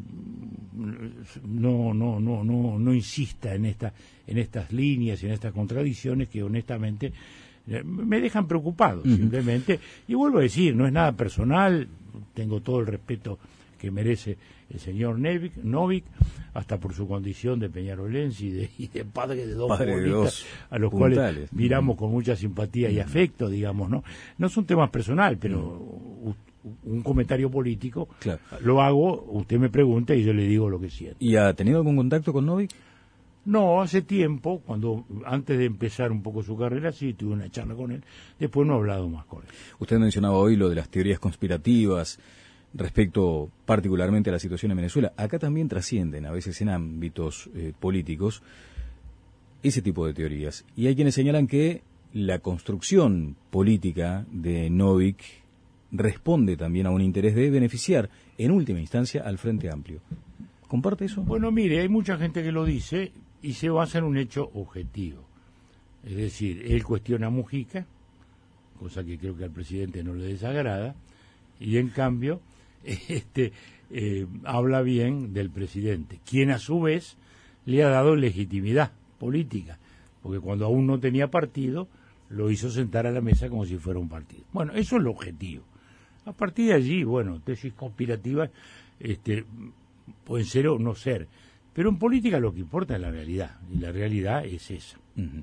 S2: no no no no no insista en esta en estas líneas y en estas contradicciones que honestamente me dejan preocupado, uh-huh. simplemente, y vuelvo a decir, no es nada personal, tengo todo el respeto que merece el señor Novik, Novik hasta por su condición de peñarolense y de, y de padre de dos
S1: padre de dos
S2: a los
S1: puntales.
S2: Cuales miramos con mucha simpatía y afecto, digamos, ¿no? No es un tema personal, pero uh, un comentario político,
S1: claro.
S2: Lo hago, usted me pregunta y yo le digo lo que siento.
S1: ¿Y ha tenido algún contacto con Novik?
S2: No, hace tiempo, cuando antes de empezar un poco su carrera, sí, tuve una charla con él, después no he hablado más con él.
S1: Usted mencionaba hoy lo de las teorías conspirativas respecto particularmente a la situación en Venezuela. Acá también trascienden, a veces en ámbitos eh, políticos, ese tipo de teorías. Y hay quienes señalan que la construcción política de Novik responde también a un interés de beneficiar, en última instancia, al Frente Amplio. ¿Comparte eso?
S2: Bueno, mire, hay mucha gente que lo dice y se basa en un hecho objetivo. Es decir, él cuestiona a Mujica, cosa que creo que al presidente no le desagrada, y en cambio este eh, habla bien del presidente, quien a su vez le ha dado legitimidad política, porque cuando aún no tenía partido, lo hizo sentar a la mesa como si fuera un partido. Bueno, eso es lo objetivo. A partir de allí, bueno, tesis conspirativas este, pueden ser o no ser, pero en política lo que importa es la realidad, y la realidad es esa.
S1: Uh-huh.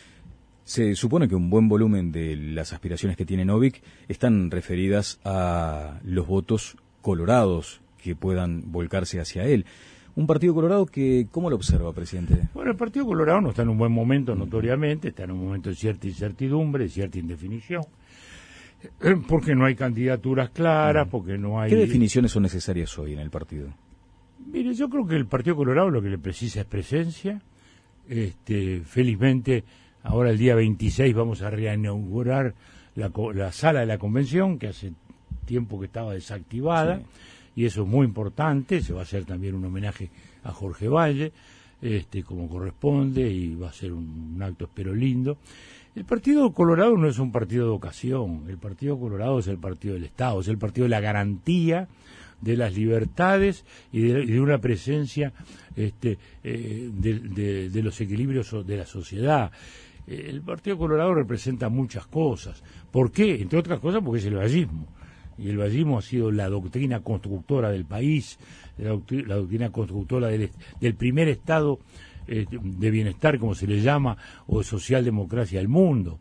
S1: Se supone que un buen volumen de las aspiraciones que tiene Novik están referidas a los votos colorados que puedan volcarse hacia él. Un partido colorado que, ¿cómo lo observa, presidente?
S2: Bueno, el Partido Colorado no está en un buen momento, notoriamente, está en un momento de cierta incertidumbre, de cierta indefinición, porque no hay candidaturas claras, porque no hay...
S1: ¿Qué definiciones son necesarias hoy en el partido?
S2: Mire, yo creo que el Partido Colorado lo que le precisa es presencia. Este, felizmente, ahora el día veintiséis vamos a reinaugurar la, la sala de la convención, que hace tiempo que estaba desactivada, sí. Y eso es muy importante. Se va a hacer también un homenaje a Jorge Valle, este, como corresponde, y va a ser un, un acto, espero, lindo. El Partido Colorado no es un partido de ocasión, el Partido Colorado es el partido del Estado, es el partido de la garantía de las libertades y de, y de una presencia este, eh, de, de, de los equilibrios de la sociedad. El Partido Colorado representa muchas cosas. ¿Por qué? Entre otras cosas porque es el vallismo. Y el vallismo ha sido la doctrina constructora del país, la, doctrina, la doctrina constructora del, del primer estado eh, de bienestar, como se le llama, o de socialdemocracia del mundo.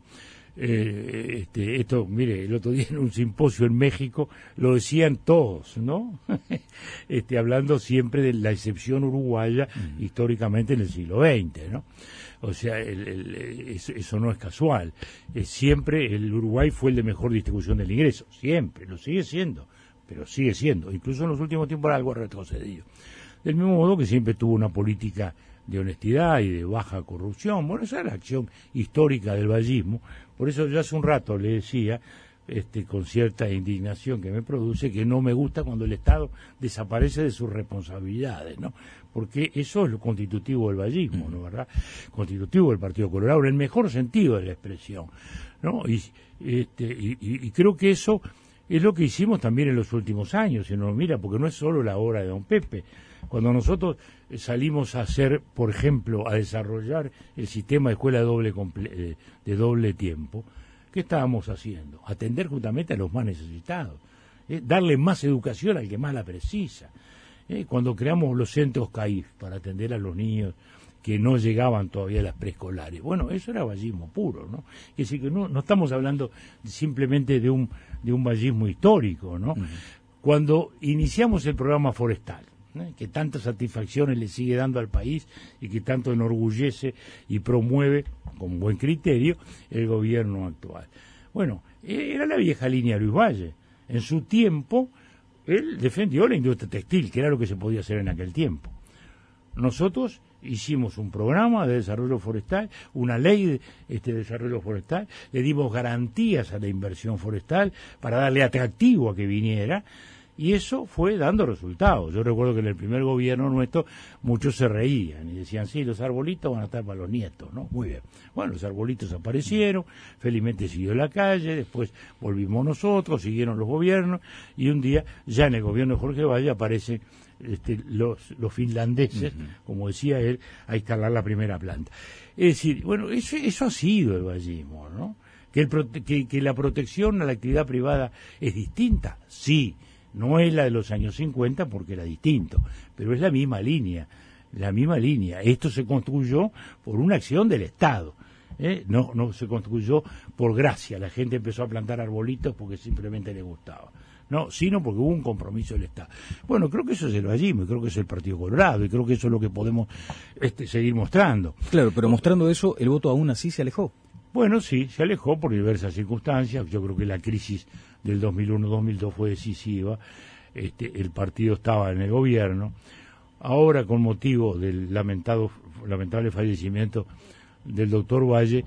S2: Eh, este, esto, mire, el otro día en un simposio en México lo decían todos, ¿no? este, hablando siempre de la excepción uruguaya uh-huh. históricamente en el siglo veinte, ¿no? O sea, el, el, eso, eso no es casual. Eh, siempre el Uruguay fue el de mejor distribución del ingreso, siempre, lo sigue siendo, pero sigue siendo. Incluso en los últimos tiempos algo ha retrocedido. Del mismo modo que siempre tuvo una política de honestidad y de baja corrupción. Bueno, esa es la acción histórica del vallismo. Por eso yo hace un rato le decía, este, con cierta indignación que me produce, que no me gusta cuando el Estado desaparece de sus responsabilidades, ¿no? Porque eso es lo constitutivo del vallismo, ¿no? ¿Verdad? Constitutivo del Partido Colorado, en el mejor sentido de la expresión, ¿no? Y, este, y, y creo que eso es lo que hicimos también en los últimos años, si uno lo mira, porque no es solo la obra de don Pepe. Cuando nosotros salimos a hacer, por ejemplo, a desarrollar el sistema de escuela de doble, comple- de doble tiempo, ¿qué estábamos haciendo? Atender justamente a los más necesitados, ¿eh? Darle más educación al que más la precisa. ¿eh? Cuando creamos los centros C A I F para atender a los niños que no llegaban todavía a las preescolares, bueno, eso era vallismo puro, ¿no? Es decir, que no, no estamos hablando simplemente de un, de un vallismo histórico, ¿no? Uh-huh. Cuando iniciamos el programa forestal, ¿eh? que tantas satisfacciones le sigue dando al país y que tanto enorgullece y promueve con buen criterio el gobierno actual. Bueno, era la vieja línea Luis Valle. En su tiempo, él defendió la industria textil, que era lo que se podía hacer en aquel tiempo. Nosotros hicimos un programa de desarrollo forestal, una ley de este desarrollo forestal, le dimos garantías a la inversión forestal para darle atractivo a que viniera, y eso fue dando resultados. Yo recuerdo que en el primer gobierno nuestro muchos se reían y decían, sí, los arbolitos van a estar para los nietos, ¿no? Muy bien. Bueno, los arbolitos aparecieron, felizmente siguió la calle, después volvimos nosotros, siguieron los gobiernos, y un día, ya en el gobierno de Jorge Valle, aparecen este, los, los finlandeses, uh-huh. como decía él, a instalar la primera planta. Es decir, bueno, eso, eso ha sido el vallismo, ¿no? Que, el prote- que, que la protección a la actividad privada es distinta, sí. No es la de los años cincuenta porque era distinto, pero es la misma línea, la misma línea. Esto se construyó por una acción del Estado, ¿eh? no, no se construyó por gracia. La gente empezó a plantar arbolitos porque simplemente le gustaba, no, sino porque hubo un compromiso del Estado. Bueno, creo que eso es el vallismo, y creo que es el Partido Colorado, y creo que eso es lo que podemos este, seguir mostrando.
S1: Claro, pero mostrando eso, el voto aún así se alejó.
S2: Bueno, sí, se alejó por diversas circunstancias. Yo creo que la crisis del dos mil uno dos mil dos fue decisiva. Este, el partido estaba en el gobierno. Ahora, con motivo del lamentado, lamentable fallecimiento del doctor Valle,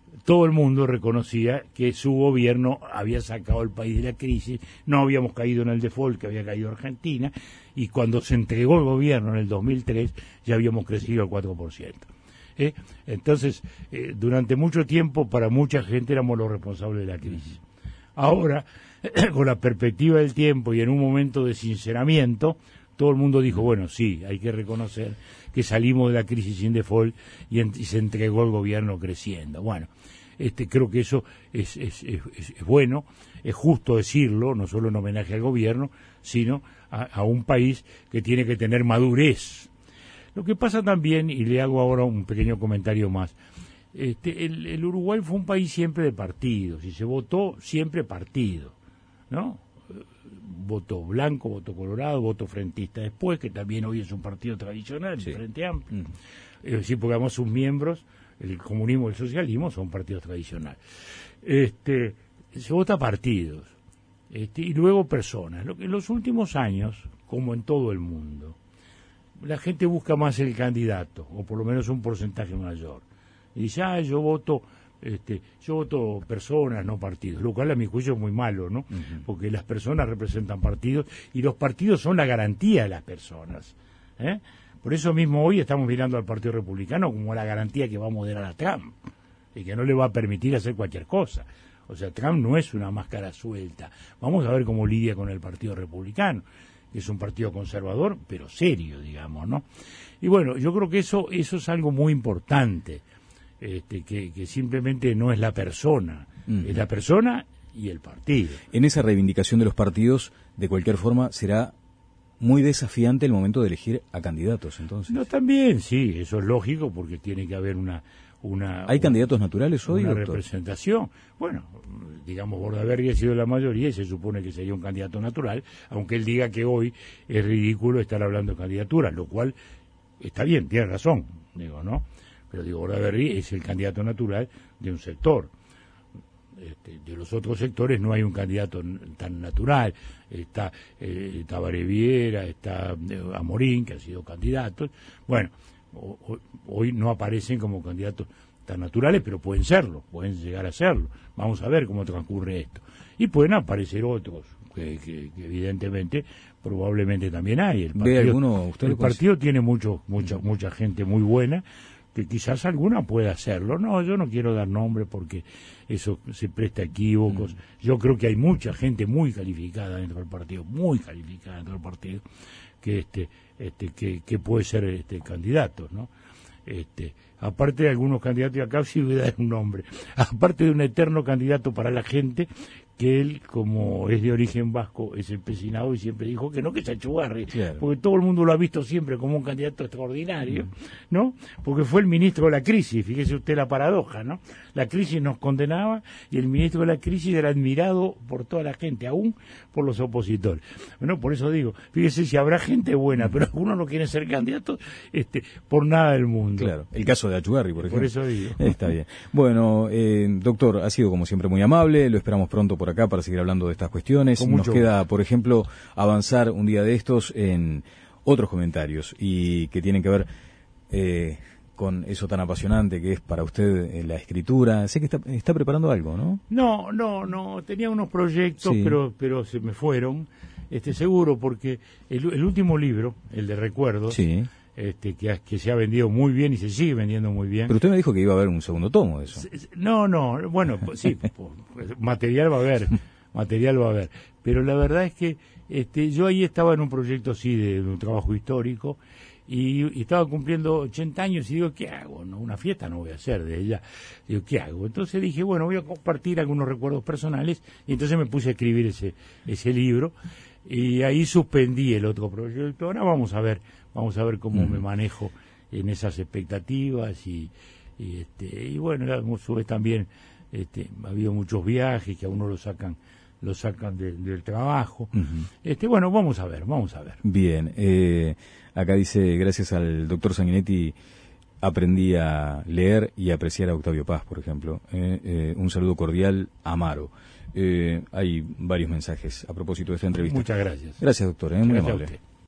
S2: todo el mundo reconocía que su gobierno había sacado al país de la crisis, no habíamos caído en el default que había caído Argentina, y cuando se entregó el gobierno en el dos mil tres ya habíamos crecido al cuatro por ciento. ¿Eh? Entonces, eh, durante mucho tiempo para mucha gente éramos los responsables de la crisis. Ahora, con la perspectiva del tiempo y en un momento de sinceramiento, todo el mundo dijo, bueno, sí, hay que reconocer que salimos de la crisis sin default y, en, y se entregó el gobierno creciendo. Bueno, este, creo que eso es, es, es, es bueno, es justo decirlo, no solo en homenaje al gobierno, sino a, a un país que tiene que tener madurez. Lo que pasa también, y le hago ahora un pequeño comentario más, este, el, el Uruguay fue un país siempre de partidos, y se votó siempre partido, ¿no? Voto blanco, voto colorado, voto frentista después, que también hoy es un partido tradicional, sí. El Frente Amplio. Mm. Es decir, porque además sus miembros, el comunismo y el socialismo, son partidos tradicionales. Este, se vota partidos, este, y luego personas. Lo que en los últimos años, como en todo el mundo, la gente busca más el candidato, o por lo menos un porcentaje mayor. Y dice, ah, yo voto... Este, yo voto personas, no partidos, lo cual a mi juicio es muy malo, ¿no? Uh-huh. Porque las personas representan partidos y los partidos son la garantía de las personas, ¿eh? Por eso mismo hoy estamos mirando al Partido Republicano como la garantía que va a moderar a Trump y que no le va a permitir hacer cualquier cosa. O sea, Trump no es una máscara suelta. Vamos a ver cómo lidia con el Partido Republicano, que es un partido conservador, pero serio, digamos, ¿no? Y bueno, yo creo que eso, eso es algo muy importante. Este, que, que simplemente no es la persona, uh-huh. Es la persona y el partido.
S1: En esa reivindicación de los partidos, de cualquier forma, será muy desafiante el momento de elegir a candidatos, entonces.
S2: No, también, sí, eso es lógico, porque tiene que haber una... una
S1: ¿Hay
S2: una,
S1: candidatos naturales hoy,
S2: Una
S1: doctor?
S2: Representación. Bueno, digamos, Bordaberry ha sido la mayoría y se supone que sería un candidato natural, aunque él diga que hoy es ridículo estar hablando de candidaturas, lo cual está bien, tiene razón, digo, ¿no? Pero digo, Bordaberry es el candidato natural de un sector. Este, de los otros sectores no hay un candidato tan natural. Está eh, Tabaré Viera, está eh, Amorín, que han sido candidatos. Bueno, o, o, hoy no aparecen como candidatos tan naturales, pero pueden serlo, pueden llegar a serlo. Vamos a ver cómo transcurre esto. Y pueden aparecer otros, que, que, que evidentemente, probablemente también hay. El partido,
S1: ¿Ve alguno, usted
S2: el partido tiene mucho, mucha, mucha gente muy buena, que quizás alguna pueda hacerlo. No, yo no quiero dar nombre porque eso se presta a equívocos. Mm. Yo creo que hay mucha gente muy calificada dentro del partido, muy calificada dentro del partido, que este, este, que, que puede ser este candidato, ¿no? Este, aparte de algunos candidatos, y acá sí voy a dar un nombre, aparte de un eterno candidato para la gente, que él, como es de origen vasco, es empecinado y siempre dijo que no, que es Achugarri, claro. Porque todo el mundo lo ha visto siempre como un candidato extraordinario, ¿no? Porque fue el ministro de la crisis, fíjese usted la paradoja, ¿no? La crisis nos condenaba y el ministro de la crisis era admirado por toda la gente, aún por los opositores. Bueno, por eso digo, fíjese si habrá gente buena, pero algunos no quieren ser candidatos este, por nada del mundo.
S1: Claro, el caso de Achugarri, por ejemplo.
S2: Por eso digo.
S1: Está bien. Bueno, eh, doctor, ha sido como siempre muy amable, lo esperamos pronto por acá para seguir hablando de estas cuestiones. Nos queda, por ejemplo, avanzar un día de estos en otros comentarios y que tienen que ver eh, con eso tan apasionante que es para usted eh, la escritura. Sé que está, está preparando algo, ¿no?
S2: No, no, no. Tenía unos proyectos, sí. pero pero se me fueron. Este, seguro, porque el, el último libro, el de recuerdos,
S1: sí.
S2: Este, que, que se ha vendido muy bien y se sigue vendiendo muy bien.
S1: Pero usted me dijo que iba a haber un segundo tomo de eso.
S2: No, no, bueno, pues, sí, pues, material va a haber, material va a haber. Pero la verdad es que este, yo ahí estaba en un proyecto así de, de un trabajo histórico y, y estaba cumpliendo ochenta años y digo, ¿qué hago? No, una fiesta no voy a hacer de ella. Digo, ¿qué hago? Entonces dije, bueno, voy a compartir algunos recuerdos personales y entonces me puse a escribir ese, ese libro y ahí suspendí el otro proyecto. Ahora vamos a ver. Vamos a ver cómo mm. me manejo en esas expectativas y, y este y bueno, a su vez también este, ha habido muchos viajes que a uno lo sacan lo sacan de, del trabajo. Uh-huh. Este bueno, vamos a ver, vamos a ver.
S1: Bien, eh, acá dice, gracias al doctor Sanguinetti aprendí a leer y apreciar a Octavio Paz, por ejemplo. Eh, eh, un saludo cordial a Amaro. Eh, hay varios mensajes a propósito de esta entrevista.
S2: Muchas gracias.
S1: Gracias, doctor. Eh, muy amable.